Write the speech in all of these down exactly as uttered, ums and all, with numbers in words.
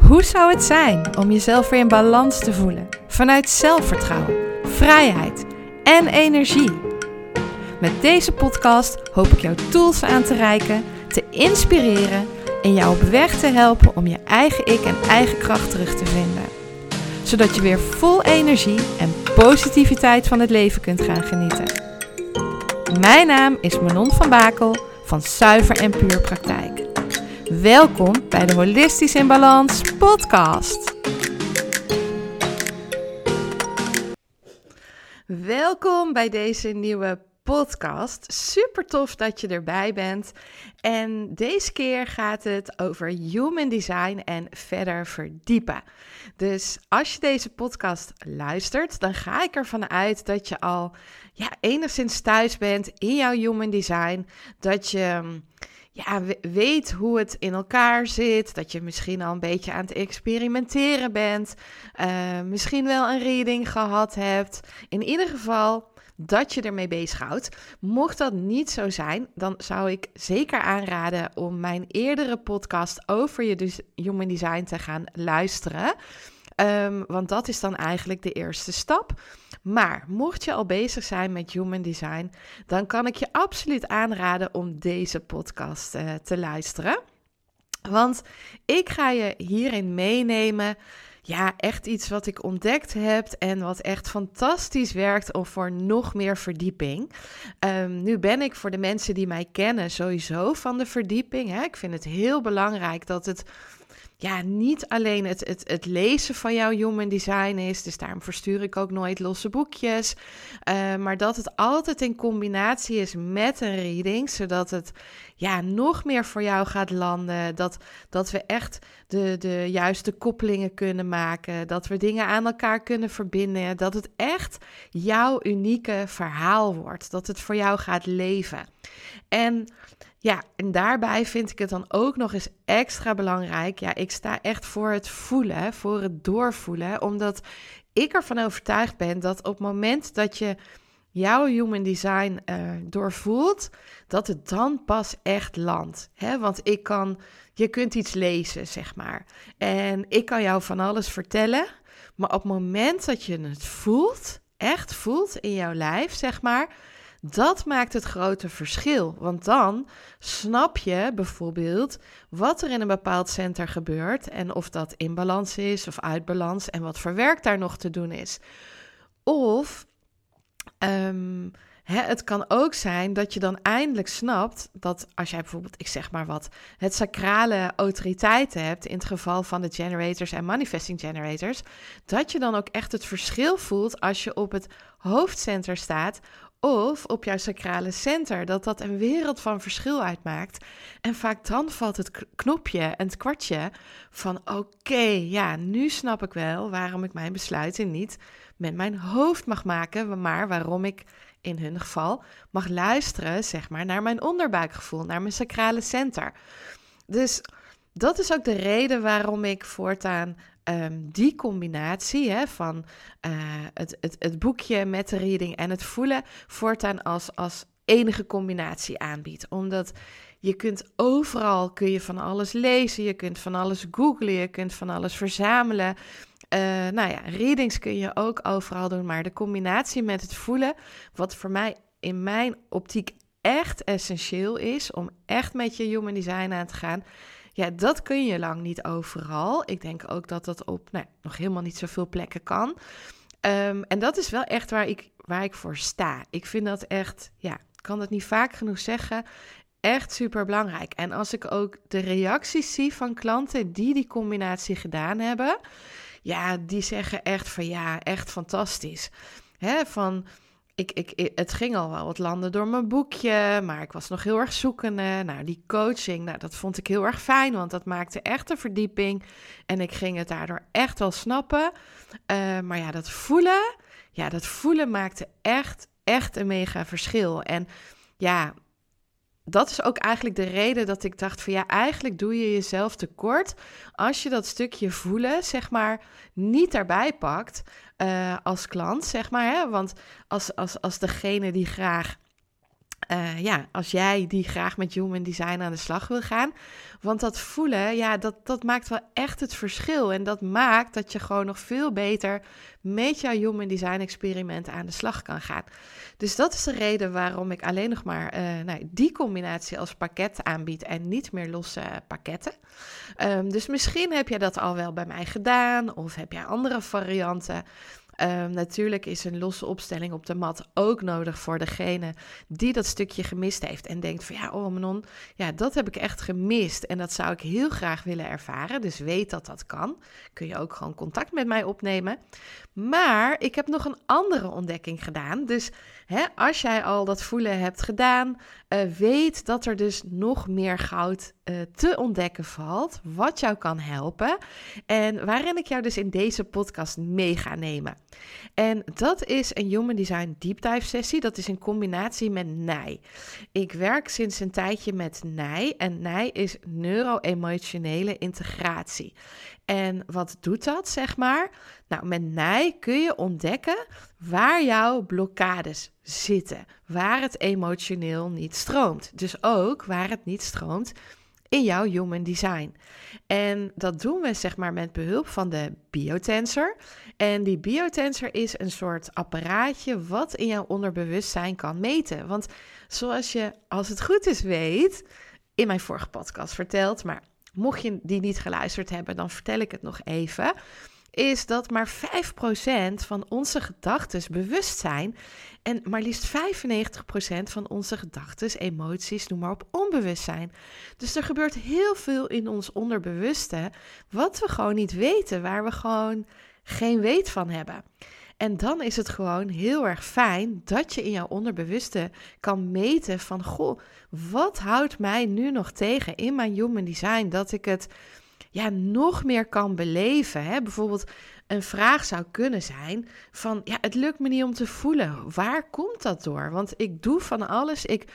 Hoe zou het zijn om jezelf weer in balans te voelen? Vanuit zelfvertrouwen, vrijheid en energie. Met deze podcast hoop ik jou tools aan te reiken, te inspireren en jou op weg te helpen om je eigen ik en eigen kracht terug te vinden. Zodat je weer vol energie en positiviteit van het leven kunt gaan genieten. Mijn naam is Manon van Bakel van Zuiver en Puur Praktijk. Welkom bij de Holistisch in Balans podcast. Welkom bij deze nieuwe podcast. Super tof dat je erbij bent. En deze keer gaat het over human design en verder verdiepen. Dus als je deze podcast luistert, dan ga ik ervan uit dat je al ja, enigszins thuis bent in jouw human design. Dat je ja, weet hoe het in elkaar zit. Dat je misschien al een beetje aan het experimenteren bent. Uh, misschien wel een reading gehad hebt. In ieder geval dat je ermee bezighoudt. Mocht dat niet zo zijn, dan zou ik zeker aanraden om mijn eerdere podcast over je dus human design te gaan luisteren. Um, want dat is dan eigenlijk de eerste stap. Maar mocht je al bezig zijn met human design, dan kan ik je absoluut aanraden om deze podcast uh, te luisteren. Want ik ga je hierin meenemen. Ja, echt iets wat ik ontdekt heb en wat echt fantastisch werkt of voor nog meer verdieping. Um, nu ben ik voor de mensen die mij kennen sowieso van de verdieping. Hè. Ik vind het heel belangrijk dat het ja, niet alleen het, het, het lezen van jouw human design is, dus daarom verstuur ik ook nooit losse boekjes, uh, maar dat het altijd in combinatie is met een reading, zodat het ja, nog meer voor jou gaat landen, dat, dat we echt de, de juiste koppelingen kunnen maken, dat we dingen aan elkaar kunnen verbinden, dat het echt jouw unieke verhaal wordt, dat het voor jou gaat leven. En ja, en daarbij vind ik het dan ook nog eens extra belangrijk. Ja, ik sta echt voor het voelen, voor het doorvoelen. Omdat ik ervan overtuigd ben dat op het moment dat je jouw human design uh, doorvoelt, dat het dan pas echt landt. Hè? Want ik kan, je kunt iets lezen, zeg maar. En ik kan jou van alles vertellen. Maar op het moment dat je het voelt, echt voelt in jouw lijf, zeg maar, dat maakt het grote verschil, want dan snap je bijvoorbeeld wat er in een bepaald center gebeurt en of dat in balans is of uit balans en wat voor werk daar nog te doen is. Of um, hè, het kan ook zijn dat je dan eindelijk snapt dat als jij bijvoorbeeld, ik zeg maar wat, het sacrale autoriteiten hebt in het geval van de generators en manifesting generators, dat je dan ook echt het verschil voelt als je op het hoofdcenter staat of op jouw sacrale center, dat dat een wereld van verschil uitmaakt. En vaak dan valt het knopje en het kwartje van oké, okay, ja, nu snap ik wel waarom ik mijn besluiten niet met mijn hoofd mag maken, maar waarom ik in hun geval mag luisteren, zeg maar, naar mijn onderbuikgevoel, naar mijn sacrale center. Dus dat is ook de reden waarom ik voortaan Um, die combinatie hè, van uh, het, het, het boekje met de reading en het voelen voortaan als, als enige combinatie aanbiedt. Omdat je kunt overal kun je van alles lezen, je kunt van alles googlen, je kunt van alles verzamelen. Uh, nou ja, readings kun je ook overal doen, maar de combinatie met het voelen, wat voor mij in mijn optiek echt essentieel is om echt met je human design aan te gaan. Ja, dat kun je lang niet overal. Ik denk ook dat dat op nou, nog helemaal niet zoveel plekken kan. Um, en dat is wel echt waar ik, waar ik voor sta. Ik vind dat echt, ja, ik kan dat niet vaak genoeg zeggen, echt super belangrijk. En als ik ook de reacties zie van klanten die die combinatie gedaan hebben, ja, die zeggen echt van ja, echt fantastisch. Hè, van Ik, ik, het ging al wel wat landen door mijn boekje, maar ik was nog heel erg zoekende. Nou, die coaching, nou, dat vond ik heel erg fijn, want dat maakte echt een verdieping. En ik ging het daardoor echt wel snappen. Uh, maar ja, dat voelen, ja, dat voelen maakte echt, echt een mega verschil. En ja, dat is ook eigenlijk de reden dat ik dacht van ja, eigenlijk doe je jezelf tekort als je dat stukje voelen, zeg maar, niet daarbij pakt uh, als klant, zeg maar. Hè? Want als, als, als degene die graag Uh, ja, als jij die graag met Human Design aan de slag wil gaan. Want dat voelen, ja, dat, dat maakt wel echt het verschil. En dat maakt dat je gewoon nog veel beter met jouw Human Design experiment aan de slag kan gaan. Dus dat is de reden waarom ik alleen nog maar uh, nou, die combinatie als pakket aanbied en niet meer losse uh, pakketten. Um, dus misschien heb jij dat al wel bij mij gedaan of heb jij andere varianten. Um, natuurlijk is een losse opstelling op de mat ook nodig voor degene die dat stukje gemist heeft en denkt van ja, oh Manon, ja, dat heb ik echt gemist en dat zou ik heel graag willen ervaren. Dus weet dat dat kan. Kun je ook gewoon contact met mij opnemen. Maar ik heb nog een andere ontdekking gedaan. Dus hè, als jij al dat voelen hebt gedaan, uh, weet dat er dus nog meer goud uh, te ontdekken valt, wat jou kan helpen en waarin ik jou dus in deze podcast mee ga nemen. En dat is een Human Design Deep Dive sessie. Dat is in combinatie met N I I. Ik werk sinds een tijdje met N I I en N I I is neuro-emotionele integratie. En wat doet dat, zeg maar? Nou, met N I I kun je ontdekken waar jouw blokkades zitten, waar het emotioneel niet stroomt. Dus ook waar het niet stroomt in jouw Human Design. En dat doen we zeg maar met behulp van de biotensor. En die biotensor is een soort apparaatje wat in jouw onderbewustzijn kan meten. Want zoals je, als het goed is, weet, in mijn vorige podcast verteld, maar mocht je die niet geluisterd hebben, dan vertel ik het nog even, is dat maar vijf procent van onze gedachten bewust zijn en maar liefst vijfennegentig procent van onze gedachten, emoties, noem maar op, onbewust zijn. Dus er gebeurt heel veel in ons onderbewuste wat we gewoon niet weten, waar we gewoon geen weet van hebben. En dan is het gewoon heel erg fijn dat je in jouw onderbewuste kan meten van, goh, wat houdt mij nu nog tegen in mijn Human Design, dat ik het ja, nog meer kan beleven. Hè? Bijvoorbeeld een vraag zou kunnen zijn van, ja, het lukt me niet om te voelen. Waar komt dat door? Want ik doe van alles. Ik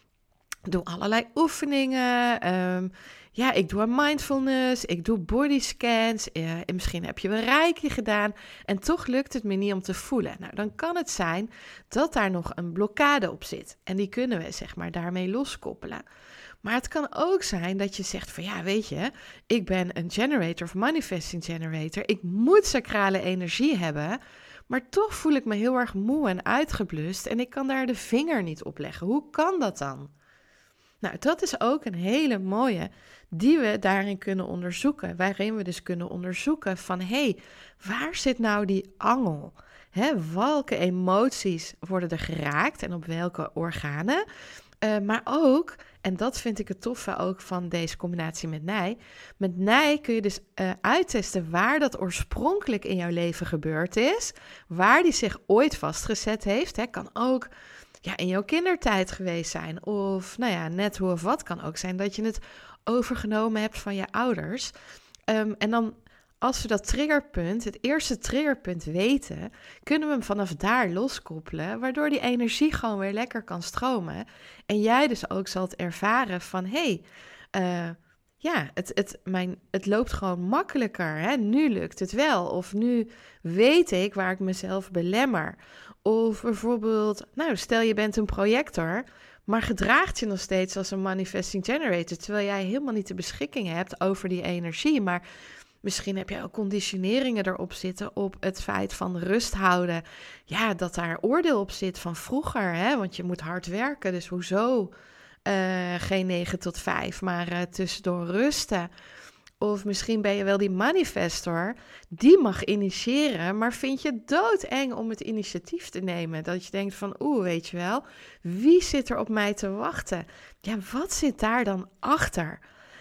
doe allerlei oefeningen. Um, ja, ik doe een mindfulness. Ik doe bodyscans. Uh, en misschien heb je een reiki gedaan. En toch lukt het me niet om te voelen. Nou, dan kan het zijn dat daar nog een blokkade op zit. En die kunnen we, zeg maar, daarmee loskoppelen. Maar het kan ook zijn dat je zegt van ja, weet je, ik ben een generator of manifesting generator. Ik moet sacrale energie hebben, maar toch voel ik me heel erg moe en uitgeblust en ik kan daar de vinger niet op leggen. Hoe kan dat dan? Nou, dat is ook een hele mooie die we daarin kunnen onderzoeken. Waarin we dus kunnen onderzoeken van hé, hey, waar zit nou die angel? Hè, welke emoties worden er geraakt en op welke organen? Uh, maar ook, en dat vind ik het toffe ook van deze combinatie met N I I. Met N I I kun je dus uh, uittesten waar dat oorspronkelijk in jouw leven gebeurd is. Waar die zich ooit vastgezet heeft. Hè, kan ook ja, in jouw kindertijd geweest zijn. Of nou ja, net hoe of wat kan ook zijn dat je het overgenomen hebt van je ouders. Um, en dan als we dat triggerpunt, het eerste triggerpunt weten, kunnen we hem vanaf daar loskoppelen, waardoor die energie gewoon weer lekker kan stromen. En jij dus ook zult ervaren van, hé, hey, uh, ja, het, het, mijn, het loopt gewoon makkelijker. Hè? Nu lukt het wel. Of nu weet ik waar ik mezelf belemmer. Of bijvoorbeeld, nou, stel je bent een projector, maar gedraagt je nog steeds als een manifesting generator, terwijl jij helemaal niet de beschikking hebt over die energie, maar misschien heb je ook conditioneringen erop zitten op het feit van rust houden. Ja, dat daar oordeel op zit van vroeger, hè? Want je moet hard werken, dus hoezo uh, geen negen tot vijf, maar uh, tussendoor rusten. Of misschien ben je wel die manifestor, die mag initiëren, maar vind je doodeng om het initiatief te nemen. Dat je denkt van, oeh, weet je wel, wie zit er op mij te wachten? Ja, wat zit daar dan achter?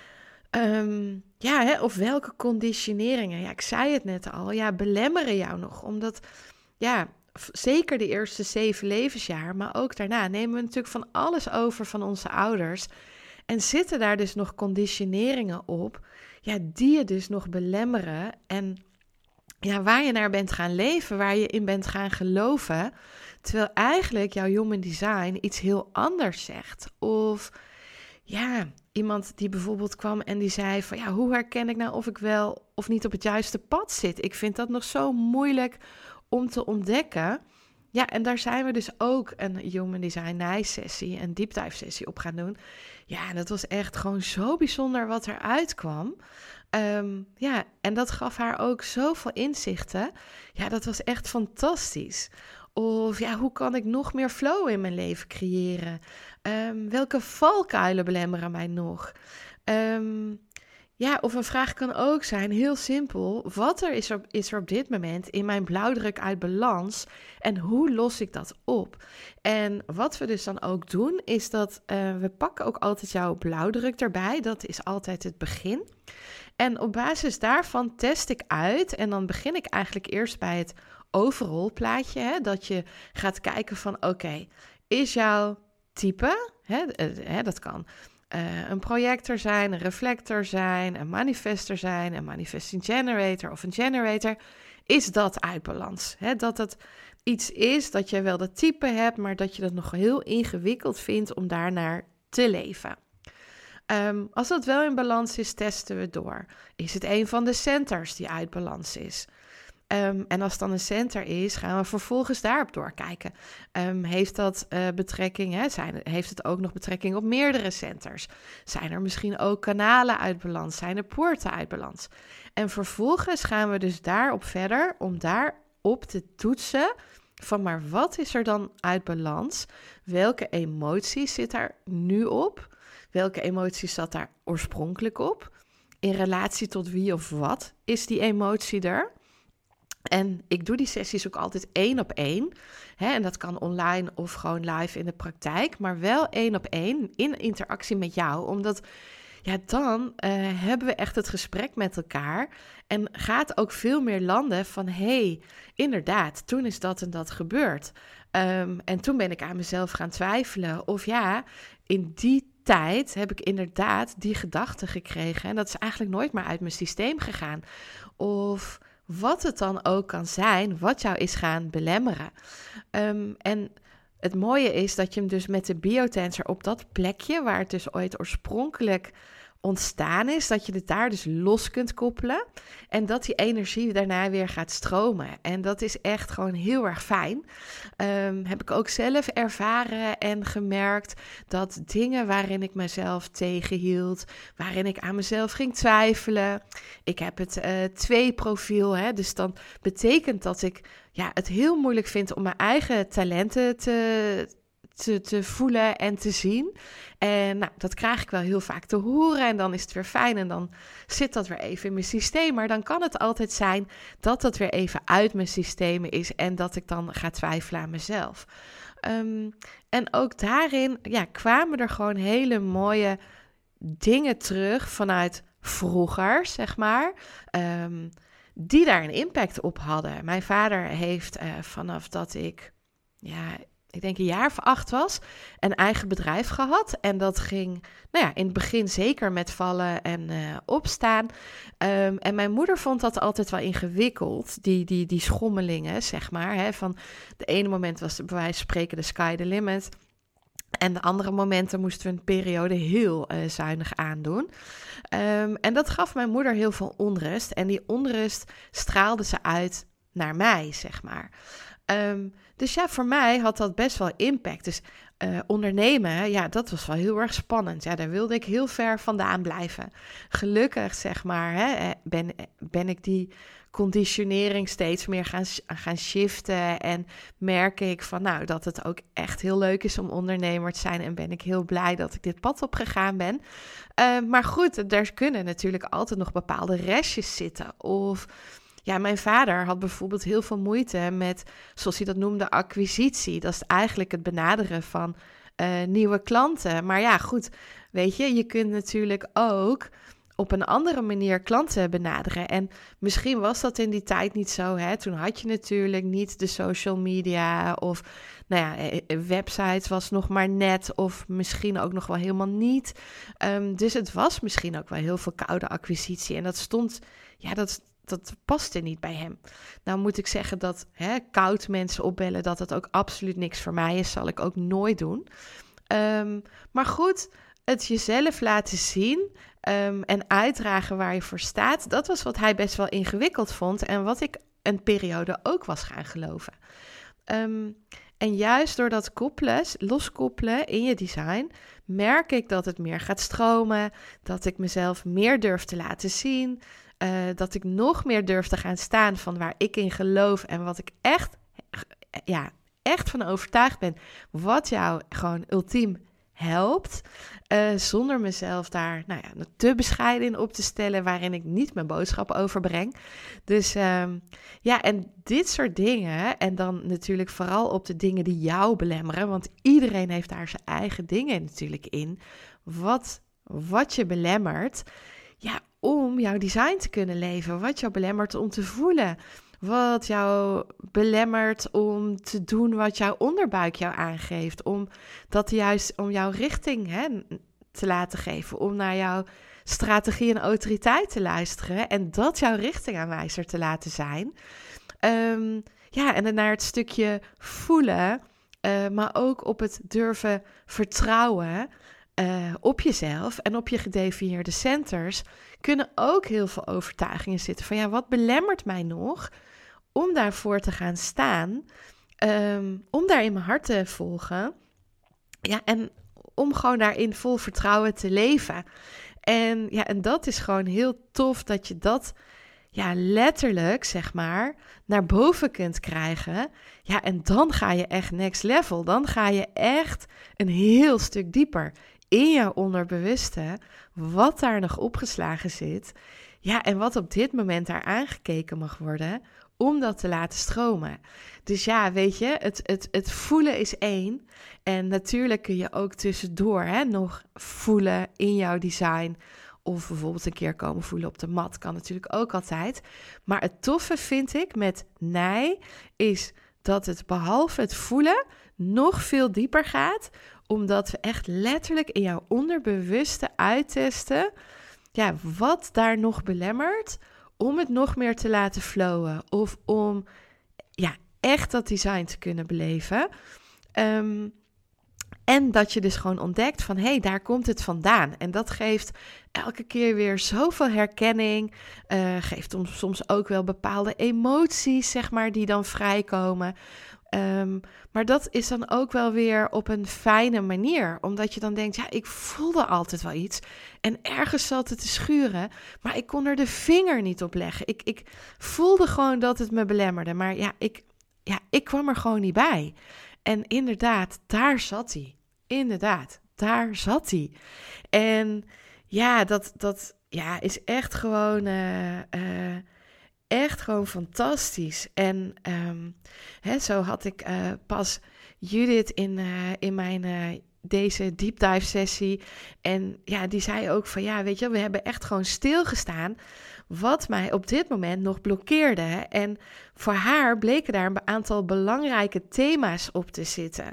Um, ja, hè, of welke conditioneringen, ja, ik zei het net al, ja, belemmeren jou nog. Omdat, ja, f- zeker de eerste zeven levensjaar, maar ook daarna nemen we natuurlijk van alles over van onze ouders. En zitten daar dus nog conditioneringen op, ja, die je dus nog belemmeren. En ja, waar je naar bent gaan leven, waar je in bent gaan geloven. Terwijl eigenlijk jouw Human Design iets heel anders zegt. Of ja, iemand die bijvoorbeeld kwam en die zei van ja, hoe herken ik nou of ik wel of niet op het juiste pad zit? Ik vind dat nog zo moeilijk om te ontdekken. ja, en daar zijn we dus ook een Human Design Nice sessie, een deep dive sessie op gaan doen. Ja, en dat was echt gewoon zo bijzonder wat eruit kwam. Um, ja, en dat gaf haar ook zoveel inzichten. Ja, dat was echt fantastisch. Of ja, hoe kan ik nog meer flow in mijn leven creëren? Um, welke valkuilen belemmeren mij nog? Um, ja, of een vraag kan ook zijn, heel simpel. Wat er is, er is er op dit moment in mijn blauwdruk uit balans en hoe los ik dat op? En wat we dus dan ook doen, is dat uh, we pakken ook altijd jouw blauwdruk erbij. Dat is altijd het begin. En op basis daarvan test ik uit en dan begin ik eigenlijk eerst bij het overall plaatje. Hè, dat je gaat kijken van oké, okay, is jouw type, hè, hè, dat kan uh, een projector zijn, een reflector zijn, een manifester zijn, een manifesting generator of een generator, is dat uit balans. Hè, dat het iets is dat je wel dat type hebt, maar dat je dat nog heel ingewikkeld vindt om daarnaar te leven. Um, als dat wel in balans is, testen we door. Is het een van de centers die uit balans is? Um, en als het dan een center is, gaan we vervolgens daarop doorkijken. Um, heeft dat uh, betrekking, hè? Zijn, heeft het ook nog betrekking op meerdere centers? Zijn er misschien ook kanalen uit balans? Zijn er poorten uit balans? En vervolgens gaan we dus daarop verder om daarop te toetsen van maar wat is er dan uit balans? Welke emotie zit daar nu op? Welke emotie zat daar oorspronkelijk op? In relatie tot wie of wat is die emotie er? En ik doe die sessies ook altijd één op één. Hè, en dat kan online of gewoon live in de praktijk. Maar wel één op één in interactie met jou. Omdat ja, dan uh, hebben we echt het gesprek met elkaar. En gaat ook veel meer landen van hé, hey, inderdaad, toen is dat en dat gebeurd. Um, en toen ben ik aan mezelf gaan twijfelen. Of ja, in die tijd heb ik inderdaad die gedachte gekregen. En dat is eigenlijk nooit meer uit mijn systeem gegaan. Of wat het dan ook kan zijn, wat jou is gaan belemmeren. Um, en het mooie is dat je hem dus met de biotensor op dat plekje, waar het dus ooit oorspronkelijk ontstaan is, dat je het daar dus los kunt koppelen en dat die energie daarna weer gaat stromen. En dat is echt gewoon heel erg fijn. Um, heb ik ook zelf ervaren en gemerkt dat dingen waarin ik mezelf tegenhield, waarin ik aan mezelf ging twijfelen. Ik heb het uh, twee profiel, hè, dus dan betekent dat ik ja, het heel moeilijk vind om mijn eigen talenten te Te, te voelen en te zien. En nou, dat krijg ik wel heel vaak te horen en dan is het weer fijn en dan zit dat weer even in mijn systeem. Maar dan kan het altijd zijn dat dat weer even uit mijn systemen is en dat ik dan ga twijfelen aan mezelf. Um, en ook daarin ja, kwamen er gewoon hele mooie dingen terug vanuit vroeger, zeg maar, um, die daar een impact op hadden. Mijn vader heeft uh, vanaf dat ik ja, ik denk een jaar of acht was, een eigen bedrijf gehad. En dat ging, nou ja, in het begin zeker met vallen en uh, opstaan. Um, en mijn moeder vond dat altijd wel ingewikkeld, die, die, die schommelingen, zeg maar. Hè, van de ene moment was bij wijze van spreken de sky the limit. En de andere momenten moesten we een periode heel uh, zuinig aandoen. Um, en dat gaf mijn moeder heel veel onrust. En die onrust straalde ze uit naar mij, zeg maar. Um, dus ja, voor mij had dat best wel impact. Dus uh, ondernemen, ja, dat was wel heel erg spannend. Ja, daar wilde ik heel ver vandaan blijven. Gelukkig, zeg maar, hè, ben, ben ik die conditionering steeds meer gaan, gaan shiften. En merk ik van, nou, dat het ook echt heel leuk is om ondernemer te zijn. En ben ik heel blij dat ik dit pad opgegaan ben. Uh, maar goed, er kunnen natuurlijk altijd nog bepaalde restjes zitten. Of ja, mijn vader had bijvoorbeeld heel veel moeite met, zoals hij dat noemde, acquisitie. Dat is eigenlijk het benaderen van uh, nieuwe klanten. Maar ja, goed, weet je, je kunt natuurlijk ook op een andere manier klanten benaderen. En misschien was dat in die tijd niet zo, hè. Toen had je natuurlijk niet de social media of, nou ja, websites was nog maar net of misschien ook nog wel helemaal niet. Um, dus het was misschien ook wel heel veel koude acquisitie. En dat stond, ja, dat Dat paste niet bij hem. Nou moet ik zeggen dat hè, koud mensen opbellen, dat dat ook absoluut niks voor mij is. Zal ik ook nooit doen. Um, maar goed, het jezelf laten zien um, en uitdragen waar je voor staat, dat was wat hij best wel ingewikkeld vond en wat ik een periode ook was gaan geloven. Um, en juist door dat koppelen, loskoppelen in je design, merk ik dat het meer gaat stromen, dat ik mezelf meer durf te laten zien, uh, dat ik nog meer durf te gaan staan van waar ik in geloof en wat ik echt, ja, echt van overtuigd ben, wat jou gewoon ultiem helpt, uh, zonder mezelf daar nou ja, te bescheiden in op te stellen, waarin ik niet mijn boodschap overbreng. Dus um, ja, en dit soort dingen, en dan natuurlijk vooral op de dingen die jou belemmeren, want iedereen heeft daar zijn eigen dingen natuurlijk in, wat, wat je belemmert, ja, om jouw design te kunnen leven, wat jou belemmert om te voelen, wat jou belemmert om te doen wat jouw onderbuik jou aangeeft. Om dat juist om jouw richting hè, te laten geven. Om naar jouw strategie en autoriteit te luisteren. En dat jouw richtingaanwijzer te laten zijn. Um, ja, en dan naar het stukje voelen. Uh, maar ook op het durven vertrouwen uh, op jezelf en op je gedefinieerde centers. Kunnen ook heel veel overtuigingen zitten. Van ja, wat belemmert mij nog om daarvoor te gaan staan, um, om daar in mijn hart te volgen, ja, en om gewoon daarin vol vertrouwen te leven. En ja, en dat is gewoon heel tof dat je dat, ja, letterlijk, zeg maar, naar boven kunt krijgen. Ja, en dan ga je echt next level. Dan ga je echt een heel stuk dieper in jouw onderbewuste, wat daar nog opgeslagen zit. Ja, en wat op dit moment daar aangekeken mag worden, om dat te laten stromen. Dus ja, weet je, het, het, het voelen is één. En natuurlijk kun je ook tussendoor hè, nog voelen in jouw design. Of bijvoorbeeld een keer komen voelen op de mat. Kan natuurlijk ook altijd. Maar het toffe vind ik met Nij is dat het behalve het voelen nog veel dieper gaat. Omdat we echt letterlijk in jouw onderbewuste uittesten, ja, wat daar nog belemmert om het nog meer te laten flowen. Of om ja, echt dat design te kunnen beleven. Um, en dat je dus gewoon ontdekt van, hé, hey, daar komt het vandaan. En dat geeft elke keer weer zoveel herkenning. Uh, geeft ons soms ook wel bepaalde emoties, zeg maar, die dan vrijkomen. Um, maar dat is dan ook wel weer op een fijne manier. Omdat je dan denkt, ja, ik voelde altijd wel iets. En ergens zat het te schuren. Maar ik kon er de vinger niet op leggen. Ik, ik voelde gewoon dat het me belemmerde. Maar ja ik, ja, ik kwam er gewoon niet bij. En inderdaad, daar zat hij. Inderdaad, daar zat hij. En ja, dat, dat ja, is echt gewoon... Uh, uh, Echt gewoon fantastisch. En um, hè, zo had ik uh, pas Judith in, uh, in mijn uh, deze deep dive sessie. En ja, die zei ook van ja, weet je, we hebben echt gewoon stilgestaan wat mij op dit moment nog blokkeerde. En voor haar bleken daar een aantal belangrijke thema's op te zitten.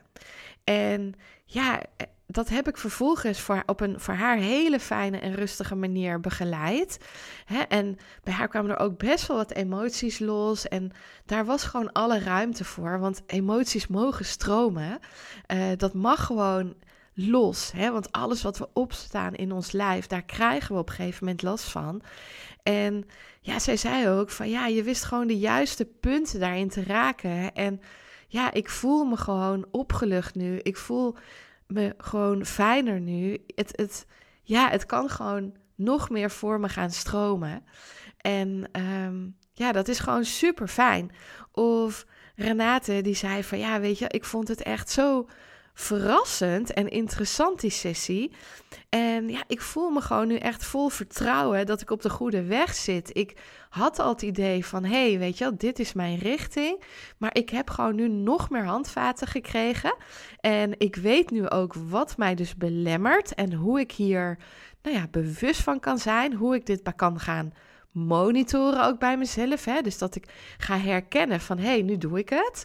En ja, dat heb ik vervolgens voor, op een voor haar hele fijne en rustige manier begeleid. Hè? En bij haar kwamen er ook best wel wat emoties los. En daar was gewoon alle ruimte voor. Want emoties mogen stromen. Uh, dat mag gewoon los. Hè? Want alles wat we opstaan in ons lijf, daar krijgen we op een gegeven moment last van. En ja, zij zei ook van ja, je wist gewoon de juiste punten daarin te raken. En ja, ik voel me gewoon opgelucht nu. Ik voel me gewoon fijner nu. Het, het, ja, het kan gewoon nog meer voor me gaan stromen. En um, ja, dat is gewoon super fijn. Of Renate die zei van ja, weet je, ik vond het echt zo verrassend en interessant die sessie. En ja, ik voel me gewoon nu echt vol vertrouwen dat ik op de goede weg zit. Ik had al het idee van, hé, hey, weet je wel, dit is mijn richting. Maar ik heb gewoon nu nog meer handvaten gekregen. En ik weet nu ook wat mij dus belemmert en hoe ik hier, nou ja, bewust van kan zijn. Hoe ik dit kan gaan monitoren ook bij mezelf. Hè? Dus dat ik ga herkennen van, hé, hey, nu doe ik het.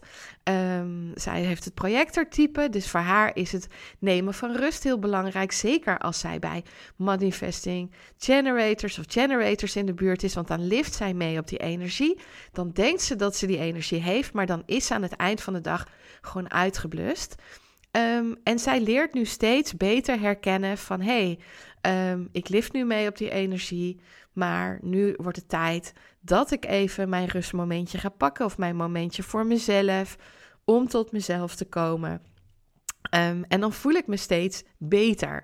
Um, zij heeft het projectortype, dus voor haar is het nemen van rust heel belangrijk. Zeker als zij bij manifesting generators of generators in de buurt is. Want dan lift zij mee op die energie. Dan denkt ze dat ze die energie heeft, maar dan is ze aan het eind van de dag gewoon uitgeblust. Um, en zij leert nu steeds beter herkennen van, hé, hey, um, ik lift nu mee op die energie, maar nu wordt het tijd dat ik even mijn rustmomentje ga pakken of mijn momentje voor mezelf. om tot mezelf te komen. Um, en dan voel ik me steeds beter.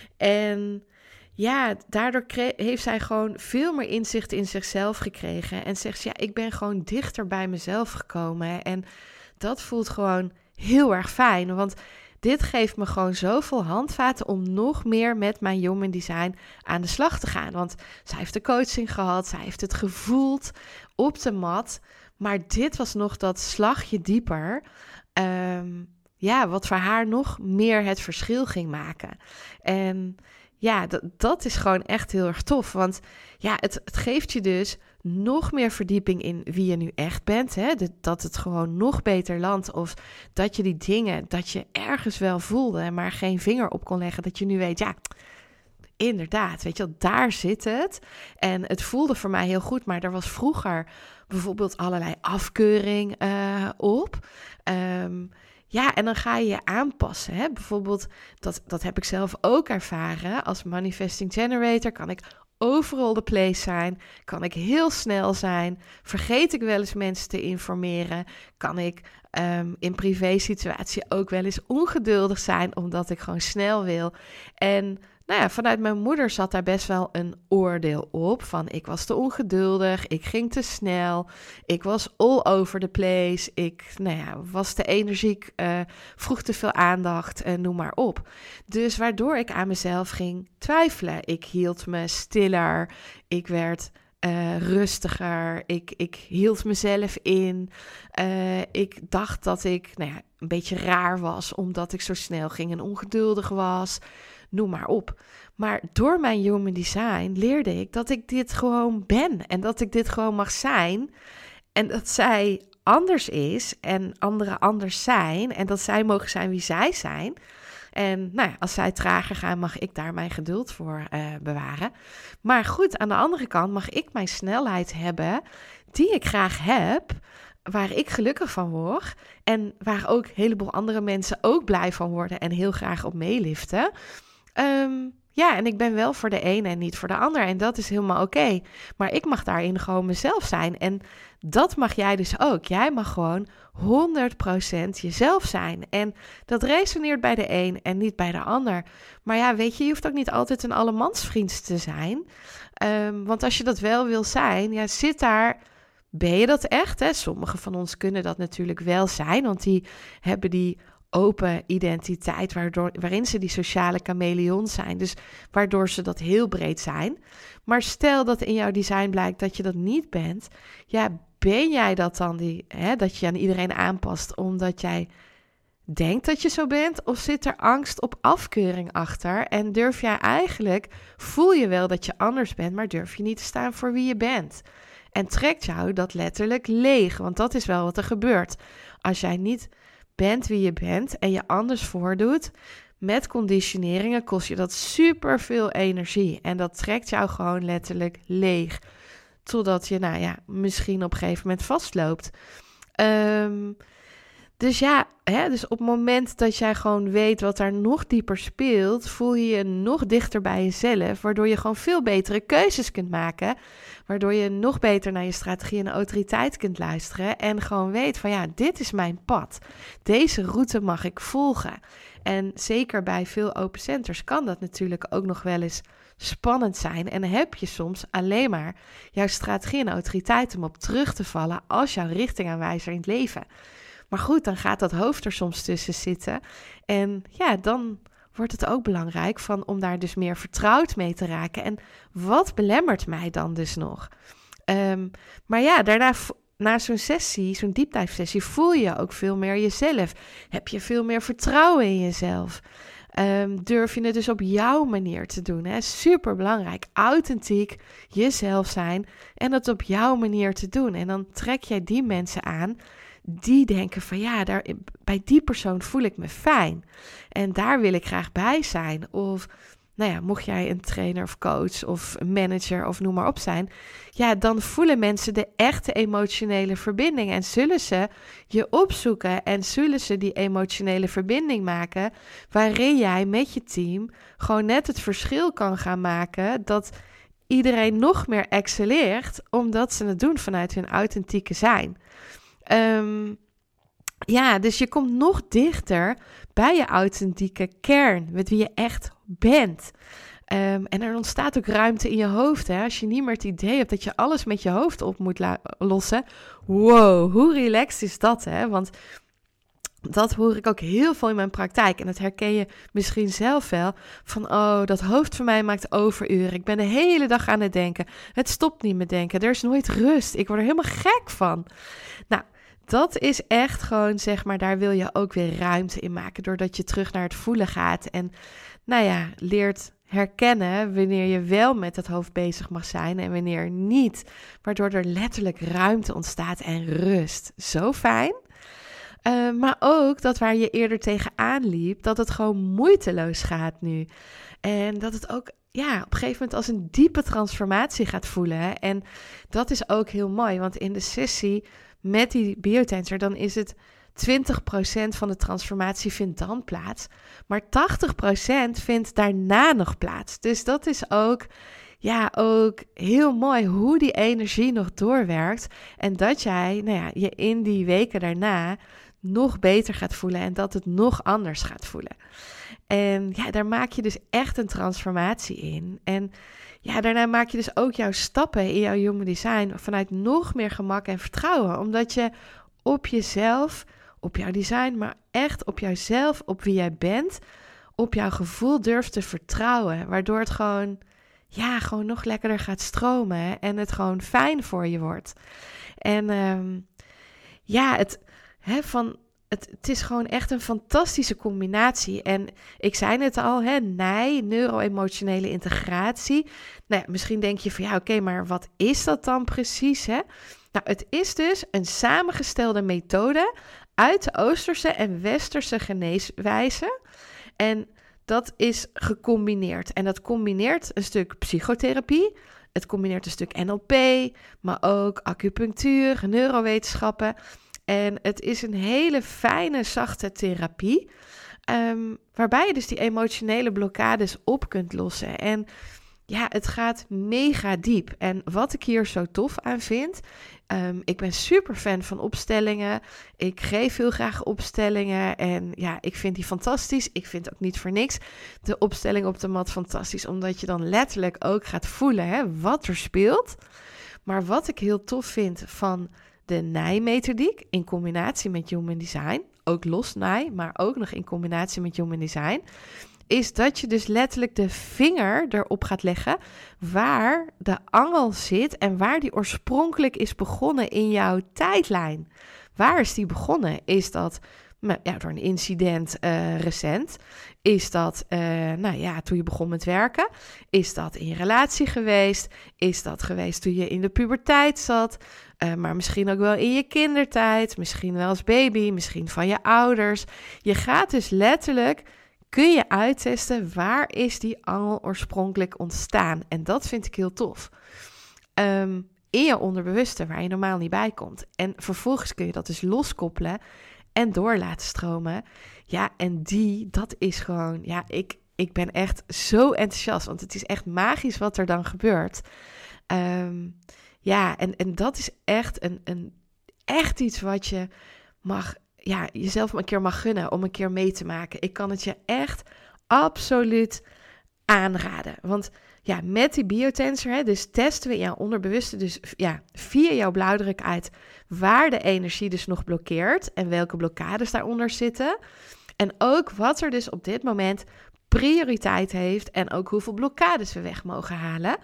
En ja, daardoor kre- heeft zij gewoon veel meer inzicht in zichzelf gekregen. En zegt ze, ja, ik ben gewoon dichter bij mezelf gekomen. En dat voelt gewoon heel erg fijn. Want dit geeft me gewoon zoveel handvaten om nog meer met mijn Human Design aan de slag te gaan. Want zij heeft de coaching gehad, zij heeft het gevoeld op de mat. Maar dit was nog dat slagje dieper. Um, ja, wat voor haar nog meer het verschil ging maken. En ja, dat, dat is gewoon echt heel erg tof. Want ja, het, het geeft je dus nog meer verdieping in wie je nu echt bent. Hè? De, dat het gewoon nog beter landt. Of dat je die dingen, dat je ergens wel voelde, maar geen vinger op kon leggen. Dat je nu weet, ja, inderdaad, weet je wel, daar zit het. En het voelde voor mij heel goed, maar er was vroeger bijvoorbeeld allerlei afkeuring uh, op. Um, Ja, en dan ga je je aanpassen. Hè? Bijvoorbeeld, dat, dat heb ik zelf ook ervaren. Als manifesting generator kan ik overal de place zijn. Kan ik heel snel zijn. Vergeet ik wel eens mensen te informeren. Kan ik um, in privé situatie ook wel eens ongeduldig zijn, omdat ik gewoon snel wil. En nou ja, vanuit mijn moeder zat daar best wel een oordeel op. Van ik was te ongeduldig, ik ging te snel, ik was all over the place. Ik nou ja, was te energiek, uh, vroeg te veel aandacht en uh, noem maar op. Dus waardoor ik aan mezelf ging twijfelen. Ik hield me stiller, ik werd Uh, rustiger, ik, ik hield mezelf in. Uh, ik dacht dat ik nou ja, een beetje raar was, omdat ik zo snel ging en ongeduldig was. Noem maar op. Maar door mijn Human Design leerde ik dat ik dit gewoon ben. En dat ik dit gewoon mag zijn. En dat zij anders is en anderen anders zijn. En dat zij mogen zijn wie zij zijn. En nou ja, als zij trager gaan, mag ik daar mijn geduld voor uh, bewaren. Maar goed, aan de andere kant mag ik mijn snelheid hebben die ik graag heb, waar ik gelukkig van word en waar ook een heleboel andere mensen ook blij van worden en heel graag op meeliften. Um, ja, en ik ben wel voor de ene en niet voor de ander en dat is helemaal oké. Okay. Maar ik mag daarin gewoon mezelf zijn en dat mag jij dus ook. Jij mag gewoon honderd procent jezelf zijn. En dat resoneert bij de een en niet bij de ander. Maar ja, weet je, je hoeft ook niet altijd een allemansvriend te zijn. Um, want als je dat wel wil zijn, ja, zit daar... Ben je dat echt? Hè? Sommigen van ons kunnen dat natuurlijk wel zijn, want die hebben die open identiteit waardoor, waarin ze die sociale chameleon zijn. Dus waardoor ze dat heel breed zijn. Maar stel dat in jouw design blijkt dat je dat niet bent. Ja, ben jij dat dan, die, hè, dat je aan iedereen aanpast omdat jij denkt dat je zo bent? Of zit er angst op afkeuring achter? En durf jij eigenlijk, voel je wel dat je anders bent, maar durf je niet te staan voor wie je bent? En trekt jou dat letterlijk leeg, want dat is wel wat er gebeurt. Als jij niet bent wie je bent en je anders voordoet, met conditioneringen kost je dat super veel energie. En dat trekt jou gewoon letterlijk leeg. Totdat je, nou ja, misschien op een gegeven moment vastloopt. Um, dus ja, hè, dus op het moment dat jij gewoon weet wat daar nog dieper speelt, voel je je nog dichter bij jezelf, waardoor je gewoon veel betere keuzes kunt maken, waardoor je nog beter naar je strategie en autoriteit kunt luisteren en gewoon weet van ja, dit is mijn pad. Deze route mag ik volgen. En zeker bij veel open centers kan dat natuurlijk ook nog wel eens spannend zijn. En dan heb je soms alleen maar jouw strategie en autoriteit om op terug te vallen als jouw richtingaanwijzer in het leven. Maar goed, dan gaat dat hoofd er soms tussen zitten. En ja, dan wordt het ook belangrijk van, om daar dus meer vertrouwd mee te raken. En wat belemmert mij dan dus nog? Um, maar ja, daarna, na zo'n sessie, zo'n deep dive sessie, voel je ook veel meer jezelf. Heb je veel meer vertrouwen in jezelf. Um, durf je het dus op jouw manier te doen. Hè? Super belangrijk. Authentiek jezelf zijn en dat op jouw manier te doen. En dan trek jij die mensen aan die denken van ja, daar, bij die persoon voel ik me fijn. En daar wil ik graag bij zijn. Of nou ja, mocht jij een trainer of coach of een manager of noem maar op zijn, ja, dan voelen mensen de echte emotionele verbinding en zullen ze je opzoeken en zullen ze die emotionele verbinding maken waarin jij met je team gewoon net het verschil kan gaan maken dat iedereen nog meer excelleert omdat ze het doen vanuit hun authentieke zijn. Um, Ja, dus je komt nog dichter bij je authentieke kern, met wie je echt bent. Um, en er ontstaat ook ruimte in je hoofd. Hè? Als je niet meer het idee hebt dat je alles met je hoofd op moet la- lossen. Wow, hoe relaxed is dat, hè? Want dat hoor ik ook heel veel in mijn praktijk. En dat herken je misschien zelf wel. Van, oh, dat hoofd van mij maakt overuren. Ik ben de hele dag aan het denken. Het stopt niet met denken. Er is nooit rust. Ik word er helemaal gek van. Nou, dat is echt gewoon, zeg maar, daar wil je ook weer ruimte in maken. Doordat je terug naar het voelen gaat. En, nou ja, leert herkennen wanneer je wel met het hoofd bezig mag zijn en wanneer niet. Waardoor er letterlijk ruimte ontstaat en rust. Zo fijn. Uh, maar ook dat waar je eerder tegenaan liep, dat het gewoon moeiteloos gaat nu. En dat het ook ja, op een gegeven moment als een diepe transformatie gaat voelen. Hè? En dat is ook heel mooi, want in de sessie met die biotensor, dan is het twintig procent van de transformatie vindt dan plaats. Maar tachtig procent vindt daarna nog plaats. Dus dat is ook, ja, ook heel mooi hoe die energie nog doorwerkt. En dat jij nou ja, je in die weken daarna nog beter gaat voelen en dat het nog anders gaat voelen. En ja, daar maak je dus echt een transformatie in. En ja, daarna maak je dus ook jouw stappen in jouw Human Design vanuit nog meer gemak en vertrouwen. Omdat je op jezelf, op jouw design, maar echt op jouzelf, op wie jij bent, op jouw gevoel durft te vertrouwen. Waardoor het gewoon, ja, gewoon nog lekkerder gaat stromen en het gewoon fijn voor je wordt. En um, ja, het... He, van, het, het is gewoon echt een fantastische combinatie. En ik zei het al, hè, N I, neuro-emotionele integratie. Nou ja, misschien denk je van ja, oké, okay, maar wat is dat dan precies? Hè? Nou, het is dus een samengestelde methode uit de Oosterse en Westerse geneeswijze. En dat is gecombineerd. En dat combineert een stuk psychotherapie. Het combineert een stuk N L P, maar ook acupunctuur, neurowetenschappen. En het is een hele fijne, zachte therapie, um, waarbij je dus die emotionele blokkades op kunt lossen. En ja, het gaat mega diep. En wat ik hier zo tof aan vind, um, ik ben super fan van opstellingen. Ik geef heel graag opstellingen en ja, ik vind die fantastisch. Ik vind ook niet voor niks de opstelling op de mat fantastisch, omdat je dan letterlijk ook gaat voelen hè, wat er speelt. Maar wat ik heel tof vind van de N I-methodiek in combinatie met Human Design, ook los N I, maar ook nog in combinatie met Human Design, is dat je dus letterlijk de vinger erop gaat leggen waar de angel zit en waar die oorspronkelijk is begonnen in jouw tijdlijn. Waar is die begonnen? Is dat ja, door een incident uh, recent? Is dat uh, nou ja, toen je begon met werken? Is dat in je relatie geweest? Is dat geweest toen je in de puberteit zat? Uh, maar misschien ook wel in je kindertijd, misschien wel als baby, misschien van je ouders. Je gaat dus letterlijk, kun je uittesten waar is die angel oorspronkelijk ontstaan. En dat vind ik heel tof. Um, in je onderbewuste, waar je normaal niet bij komt. En vervolgens kun je dat dus loskoppelen en door laten stromen. Ja, en die, dat is gewoon, ja, ik, ik ben echt zo enthousiast, want het is echt magisch wat er dan gebeurt. Um, ja, en, en dat is echt, een, een, echt iets wat je mag, ja, jezelf een keer mag gunnen om een keer mee te maken. Ik kan het je echt absoluut aanraden. Want ja, met die biotensor, hè, dus testen we in jouw onderbewuste, dus ja, via jouw blauwdruk uit waar de energie dus nog blokkeert en welke blokkades daaronder zitten. En ook wat er dus op dit moment prioriteit heeft en ook hoeveel blokkades we weg mogen halen.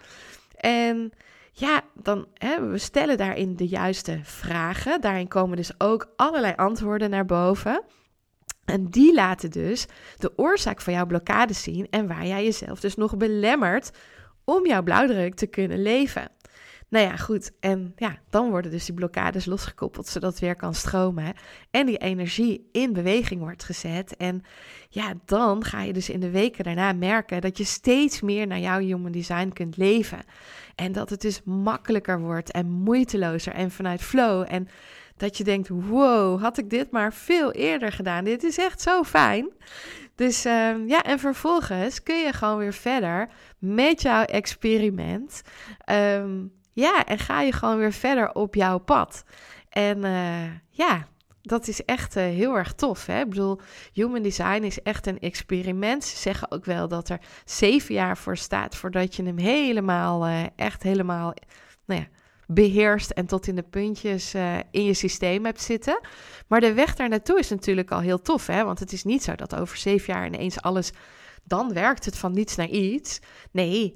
En ja, dan hè, we stellen daarin de juiste vragen. Daarin komen dus ook allerlei antwoorden naar boven. En die laten dus de oorzaak van jouw blokkade zien en waar jij jezelf dus nog belemmert om jouw blauwdruk te kunnen leven. Nou ja, goed. En ja, dan worden dus die blokkades losgekoppeld, zodat het weer kan stromen en die energie in beweging wordt gezet. En ja, dan ga je dus in de weken daarna merken dat je steeds meer naar jouw Human Design kunt leven. En dat het dus makkelijker wordt en moeitelozer en vanuit flow. En dat je denkt, wow, had ik dit maar veel eerder gedaan. Dit is echt zo fijn. Dus uh, ja, en vervolgens kun je gewoon weer verder met jouw experiment. Um, ja, en ga je gewoon weer verder op jouw pad. En uh, ja, dat is echt uh, heel erg tof. Hè? Ik bedoel, Human Design is echt een experiment. Ze zeggen ook wel dat er zeven jaar voor staat voordat je hem helemaal, uh, echt helemaal, nou ja, beheerst en tot in de puntjes uh, in je systeem hebt zitten. Maar de weg daar naartoe is natuurlijk al heel tof, hè? Want het is niet zo dat over zeven jaar ineens alles, dan werkt het van niets naar iets. Nee,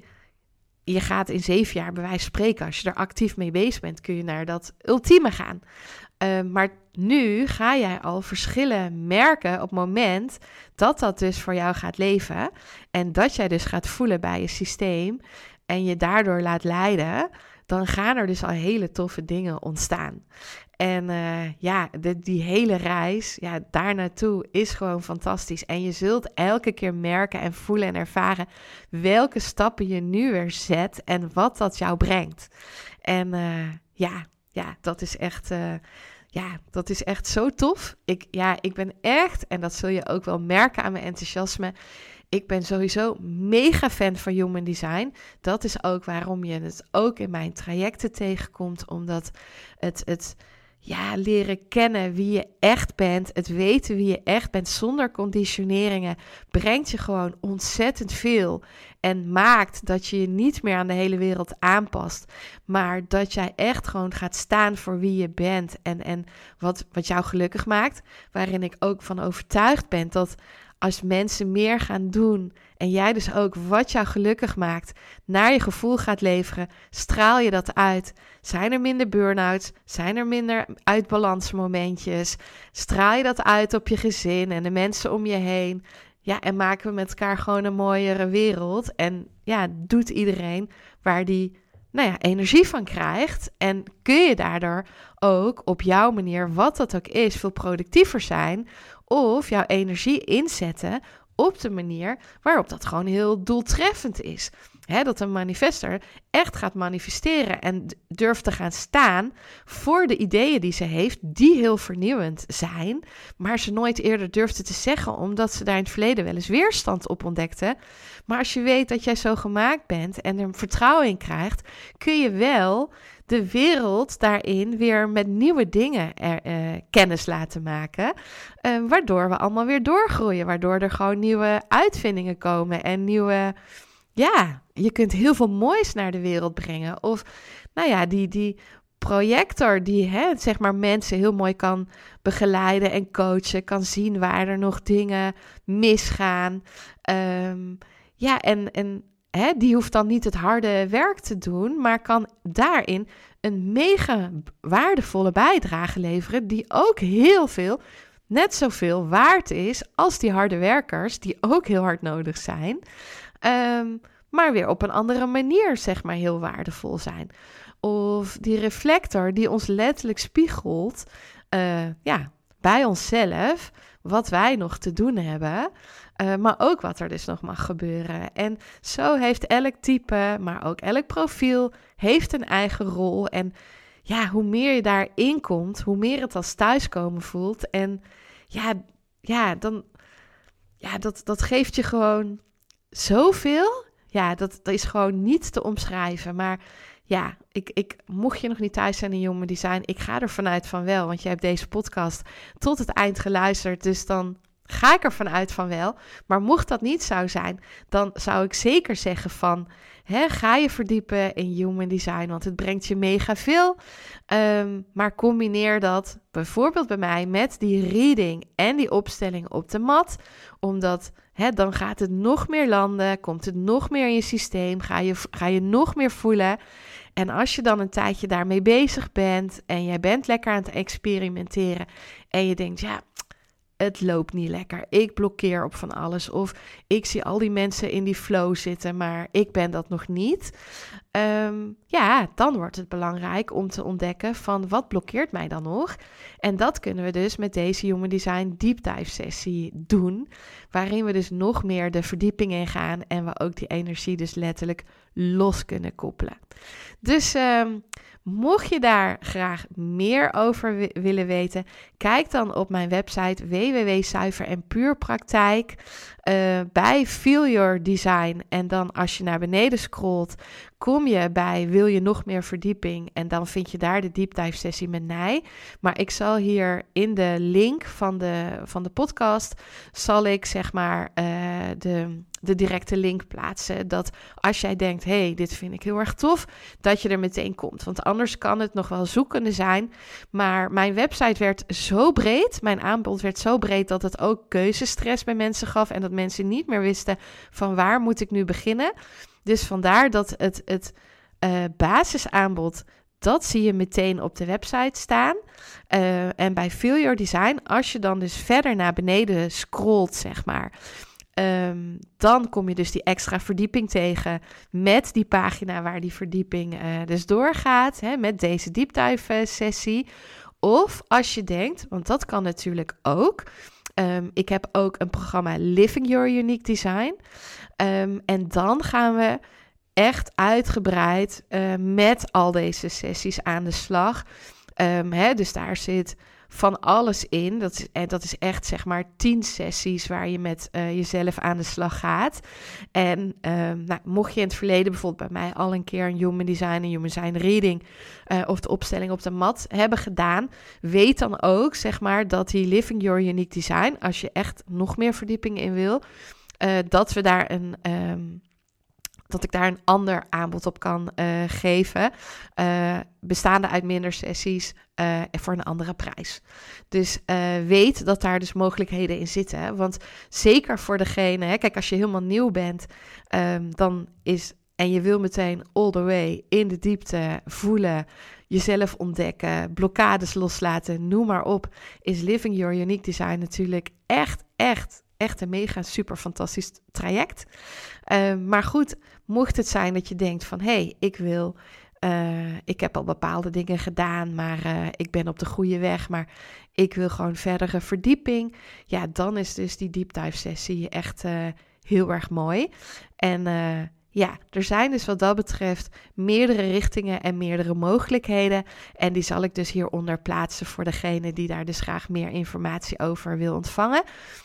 je gaat in zeven jaar bij wijze van spreken, als je er actief mee bezig bent, kun je naar dat ultieme gaan. Uh, maar nu ga jij al verschillen merken op het moment dat dat dus voor jou gaat leven. En dat jij dus gaat voelen bij je systeem en je daardoor laat leiden, dan gaan er dus al hele toffe dingen ontstaan. En uh, ja, de, die hele reis, ja, daar naartoe is gewoon fantastisch. En je zult elke keer merken en voelen en ervaren welke stappen je nu weer zet en wat dat jou brengt. En uh, ja, ja, dat is echt... Uh, Ja, dat is echt zo tof. Ik, ja, ik ben echt, en dat zul je ook wel merken aan mijn enthousiasme, ik ben sowieso mega fan van Human Design. Dat is ook waarom je het ook in mijn trajecten tegenkomt, omdat het, het ja, leren kennen wie je echt bent, het weten wie je echt bent zonder conditioneringen, brengt je gewoon ontzettend veel. En maakt dat je je niet meer aan de hele wereld aanpast. Maar dat jij echt gewoon gaat staan voor wie je bent. En, en wat, wat jou gelukkig maakt. Waarin ik ook van overtuigd ben dat als mensen meer gaan doen. En jij dus ook wat jou gelukkig maakt. Naar je gevoel gaat leveren. Straal je dat uit. Zijn er minder burn-outs? Zijn er minder uitbalansmomentjes? Straal je dat uit op je gezin en de mensen om je heen? Ja, en maken we met elkaar gewoon een mooiere wereld. En ja, doet iedereen waar die, nou ja, energie van krijgt. En kun je daardoor ook op jouw manier, wat dat ook is, veel productiever zijn. Of jouw energie inzetten op de manier waarop dat gewoon heel doeltreffend is. He, dat een manifester echt gaat manifesteren en durft te gaan staan voor de ideeën die ze heeft, die heel vernieuwend zijn, maar ze nooit eerder durfde te zeggen, omdat ze daar in het verleden wel eens weerstand op ontdekte. Maar als je weet dat jij zo gemaakt bent en er vertrouwen in krijgt, kun je wel de wereld daarin weer met nieuwe dingen er, uh, kennis laten maken, uh, waardoor we allemaal weer doorgroeien, waardoor er gewoon nieuwe uitvindingen komen en nieuwe... Ja, je kunt heel veel moois naar de wereld brengen. Of, nou ja, die, die projector die, hè, zeg maar, mensen heel mooi kan begeleiden en coachen. Kan zien waar er nog dingen misgaan. Um, ja, en, en hè, die hoeft dan niet het harde werk te doen, maar kan daarin een mega waardevolle bijdrage leveren die ook heel veel, net zoveel waard is als die harde werkers die ook heel hard nodig zijn. Um, maar weer op een andere manier, zeg maar, heel waardevol zijn. Of die reflector die ons letterlijk spiegelt, uh, ja, bij onszelf, wat wij nog te doen hebben, uh, maar ook wat er dus nog mag gebeuren. En zo heeft elk type, maar ook elk profiel, heeft een eigen rol. En ja, hoe meer je daarin komt, hoe meer het als thuiskomen voelt. En ja, ja, dan, ja dat, dat geeft je gewoon zoveel. Ja, dat, dat is gewoon niet te omschrijven. Maar ja, ik, ik, mocht je nog niet thuis zijn in Human Design, ik ga er vanuit van wel. Want je hebt deze podcast tot het eind geluisterd. Dus dan ga ik er vanuit van wel. Maar mocht dat niet zo zijn, dan zou ik zeker zeggen van, hè, ga je verdiepen in Human Design, want het brengt je mega veel. Um, maar combineer dat bijvoorbeeld bij mij met die reading en die opstelling op de mat. Omdat hè, dan gaat het nog meer landen, komt het nog meer in je systeem, ga je, ga je nog meer voelen. En als je dan een tijdje daarmee bezig bent en jij bent lekker aan het experimenteren en je denkt, ja, het loopt niet lekker, ik blokkeer op van alles, of ik zie al die mensen in die flow zitten, maar ik ben dat nog niet. Um, ja, dan wordt het belangrijk om te ontdekken van wat blokkeert mij dan nog. En dat kunnen we dus met deze Human Design Deep Dive sessie doen, waarin we dus nog meer de verdieping in gaan en we ook die energie dus letterlijk los kunnen koppelen. Dus um, mocht je daar graag meer over w- willen weten, kijk dan op mijn website w w w punt zuiver en puur praktijk uh, bij Feel Your Design. En dan als je naar beneden scrolt, kom je bij wil je nog meer verdieping en dan vind je daar de deep dive sessie met mij. Maar ik zal hier in de link van de, van de podcast, zal ik zeg maar uh, de, de directe link plaatsen. Dat als jij denkt, hé, hey, dit vind ik heel erg tof, dat je er meteen komt. Want anders kan het nog wel zoekende zijn. Maar mijn website werd zo breed, mijn aanbod werd zo breed dat het ook keuzestress bij mensen gaf en dat mensen niet meer wisten van waar moet ik nu beginnen. Dus vandaar dat het, het uh, basisaanbod, dat zie je meteen op de website staan. Uh, en bij Feel Your Design, als je dan dus verder naar beneden scrolt, zeg maar, Um, dan kom je dus die extra verdieping tegen met die pagina waar die verdieping uh, dus doorgaat, hè, met deze deep dive uh, sessie. Of als je denkt, want dat kan natuurlijk ook. Um, ik heb ook een programma Living Your Unique Design. Um, en dan gaan we echt uitgebreid uh, met al deze sessies aan de slag. Um, hè, dus daar zit van alles in. Dat is, en dat is echt zeg maar tien sessies waar je met uh, jezelf aan de slag gaat. En um, nou, mocht je in het verleden bijvoorbeeld bij mij al een keer een Human Design en Human Design Reading uh, of de opstelling op de mat hebben gedaan, weet dan ook zeg maar dat die Living Your Unique Design, als je echt nog meer verdieping in wil, uh, dat we daar een Um, dat ik daar een ander aanbod op kan uh, geven, uh, bestaande uit minder sessies uh, en voor een andere prijs. Dus uh, weet dat daar dus mogelijkheden in zitten. Hè? Want zeker voor degene, hè, kijk, als je helemaal nieuw bent, um, dan is, en je wil meteen all the way in de diepte voelen, jezelf ontdekken, blokkades loslaten, noem maar op, is Living Your Unique Design natuurlijk echt, echt, echt een mega super fantastisch traject. Uh, maar goed, mocht het zijn dat je denkt van, hé, hey, ik wil, uh, ik heb al bepaalde dingen gedaan, maar uh, ik ben op de goede weg, maar ik wil gewoon verdere verdieping. Ja, dan is dus die deep dive sessie echt uh, heel erg mooi. En uh, ja, er zijn dus wat dat betreft meerdere richtingen en meerdere mogelijkheden. En die zal ik dus hieronder plaatsen voor degene die daar dus graag meer informatie over wil ontvangen.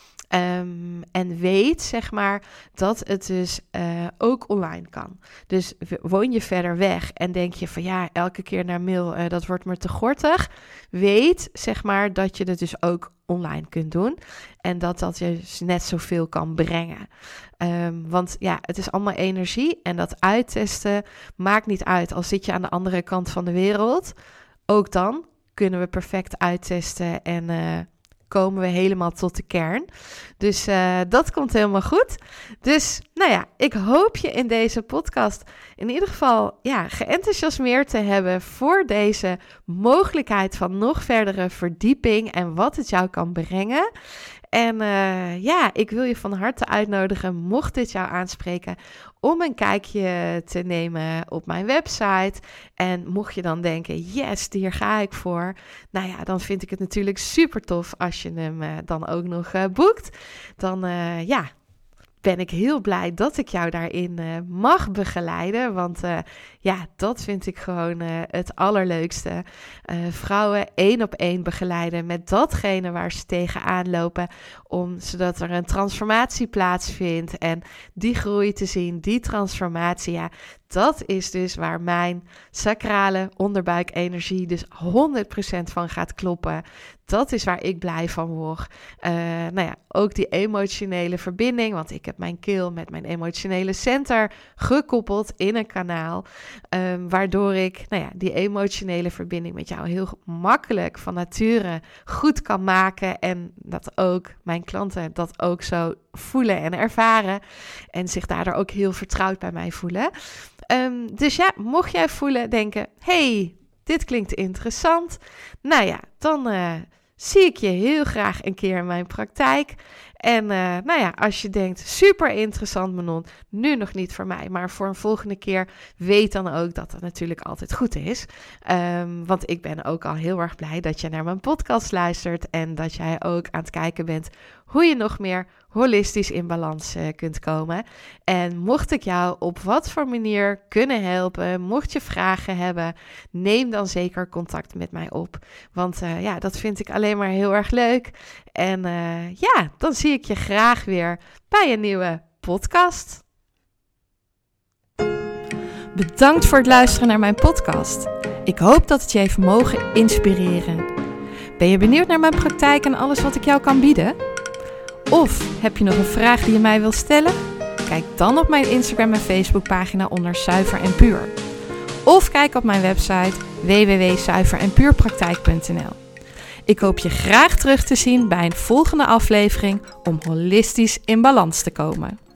Um, en weet, zeg maar, dat het dus uh, ook online kan. Dus woon je verder weg en denk je van ja, elke keer naar mail, uh, dat wordt me te gortig. Weet, zeg maar, dat je het dus ook online kunt doen. En dat dat je dus net zoveel kan brengen. Um, want ja, het is allemaal energie. En dat uittesten maakt niet uit. Al zit je aan de andere kant van de wereld, ook dan kunnen we perfect uittesten en Uh, komen we helemaal tot de kern. Dus uh, dat komt helemaal goed. Dus nou ja, ik hoop je in deze podcast in ieder geval ja, geenthousiasmeerd te hebben voor deze mogelijkheid van nog verdere verdieping en wat het jou kan brengen. En uh, ja, ik wil je van harte uitnodigen, mocht dit jou aanspreken, om een kijkje te nemen op mijn website. En mocht je dan denken, yes, hier ga ik voor. Nou ja, dan vind ik het natuurlijk super tof als je hem uh, dan ook nog uh, boekt. Dan uh, ja, ben ik heel blij dat ik jou daarin uh, mag begeleiden. Want uh, ja, dat vind ik gewoon uh, het allerleukste. Uh, vrouwen één op één begeleiden met datgene waar ze tegenaan lopen. Om, zodat er een transformatie plaatsvindt. En die groei te zien, die transformatie, ja, dat is dus waar mijn sacrale onderbuikenergie dus honderd procent van gaat kloppen. Dat is waar ik blij van word. Uh, nou ja, ook die emotionele verbinding, want ik heb mijn keel met mijn emotionele center gekoppeld in een kanaal. Um, waardoor ik nou ja, die emotionele verbinding met jou heel makkelijk van nature goed kan maken. En dat ook mijn klanten dat ook zo voelen en ervaren. En zich daardoor ook heel vertrouwd bij mij voelen. Um, dus ja, mocht jij voelen, denken, hey, dit klinkt interessant. Nou ja, dan uh, zie ik je heel graag een keer in mijn praktijk. En uh, nou ja, als je denkt, super interessant Manon, nu nog niet voor mij, maar voor een volgende keer, weet dan ook dat dat natuurlijk altijd goed is. Um, want ik ben ook al heel erg blij dat je naar mijn podcast luistert en dat jij ook aan het kijken bent hoe je nog meer holistisch in balans uh, kunt komen. En mocht ik jou op wat voor manier kunnen helpen, mocht je vragen hebben, neem dan zeker contact met mij op. Want uh, ja, dat vind ik alleen maar heel erg leuk. En uh, ja, dan zie ik je graag weer bij een nieuwe podcast. Bedankt voor het luisteren naar mijn podcast. Ik hoop dat het je heeft mogen inspireren. Ben je benieuwd naar mijn praktijk en alles wat ik jou kan bieden? Of heb je nog een vraag die je mij wilt stellen? Kijk dan op mijn Instagram en Facebook pagina onder Zuiver en Puur. Of kijk op mijn website w w w punt zuiver en puur praktijk punt n l. Ik hoop je graag terug te zien bij een volgende aflevering om holistisch in balans te komen.